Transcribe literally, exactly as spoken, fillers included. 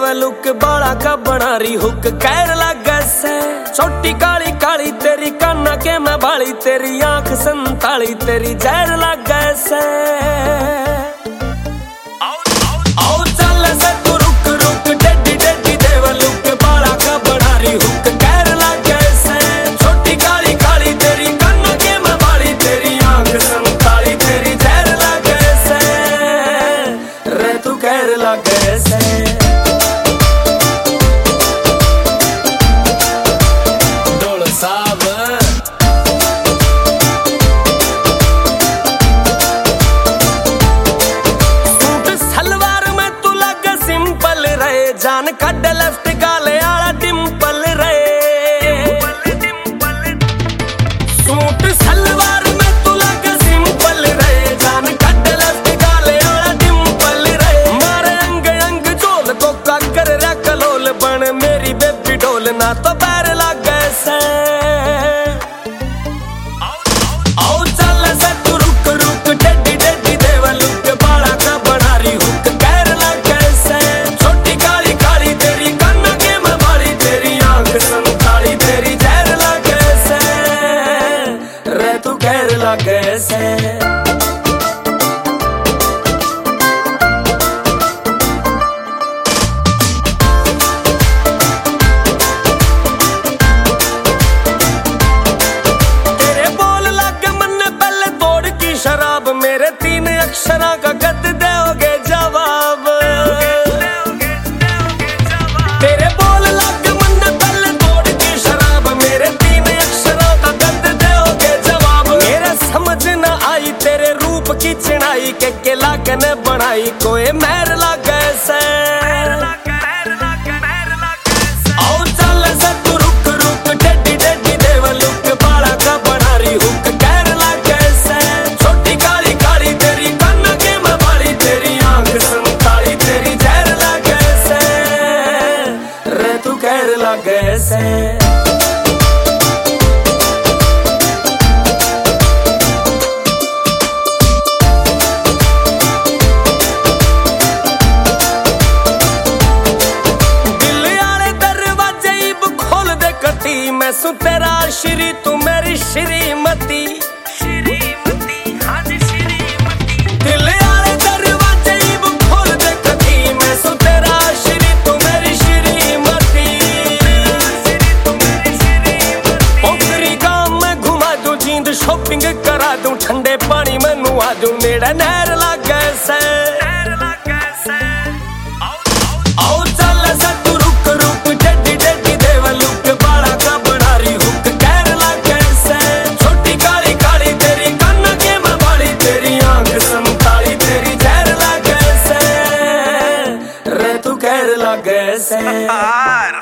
देवा लुक बाला का बना रही हुक कैर लगे से। छोटी काली काली तेरी काना के मैं बाली तेरी आंख संताली तेरी जहर लगे से। आओ चल से तू रुक रुक टेडी टेडी देवा लुक बाला का बना रही हुक कैर लगे से। छोटी काली काली तेरी काना के मैं बाली तेरी आंख संताली तेरी जहर लगे से। रे तू कैर लगे से। जान कड लेफ्ट गाले आला डिंपल रे। सूट सलवार में तू लगा सिंपल रे। जान कड लेफ्ट गाले आला डिंपल रे। मारे अंग अंग जोल को काकर रे कलोल बन मेरी बेबी डोल ना तो पैर लगे से। आओ चल से तू रुक रुक टेडी टेडी देवा लुक बाला का बना रही हुक कैर लगे से। छोटी काली काली तेरी काना के मैं बाली तेरी आंख संताली तेरी जहर लगे से। रे तू कैर लगे से। शराब मेरे तीन अक्षरा का गद दोगे जवाब। तेरे बोल लग मन पल तोड़ की शराब मेरे तीन अक्षरा का गद दोगे जवाब। मेरे समझ न आई तेरे रूप की चिनाई के के लागन बनाई कोई मेर लगे से। आओ चल से तू रुक रुक टेडी टेडी देवा लुक बाला का बना रही हुक कैर लगे से। छोटी काली काली तेरी काना के मैं बाली तेरी आंख संताली तेरी जहर लगे से। रे तू कैर लगे से। मैं सु तेरा श्री तू मेरी श्रीमती। श्रीमती हाँ जी श्रीमती। दिल आले दरवाजे इब खोल दे कती। मैं सु तेरा श्री तू मेरी श्रीमती। ओकरी गांव में घुमा दूं जींद शॉपिंग करा दूं ठंडे पानी में नुआ दूं नेड़े नहर लगे से। आओ चल से तू रुक रुक टेडी टेडी देवा लुक बाला का बना रही हुक कैर लगे से। छोटी काली काली तेरी काना के मैं बाली तेरी आंख संताली तेरी जहर लगे से। रे तू कैर लगे से।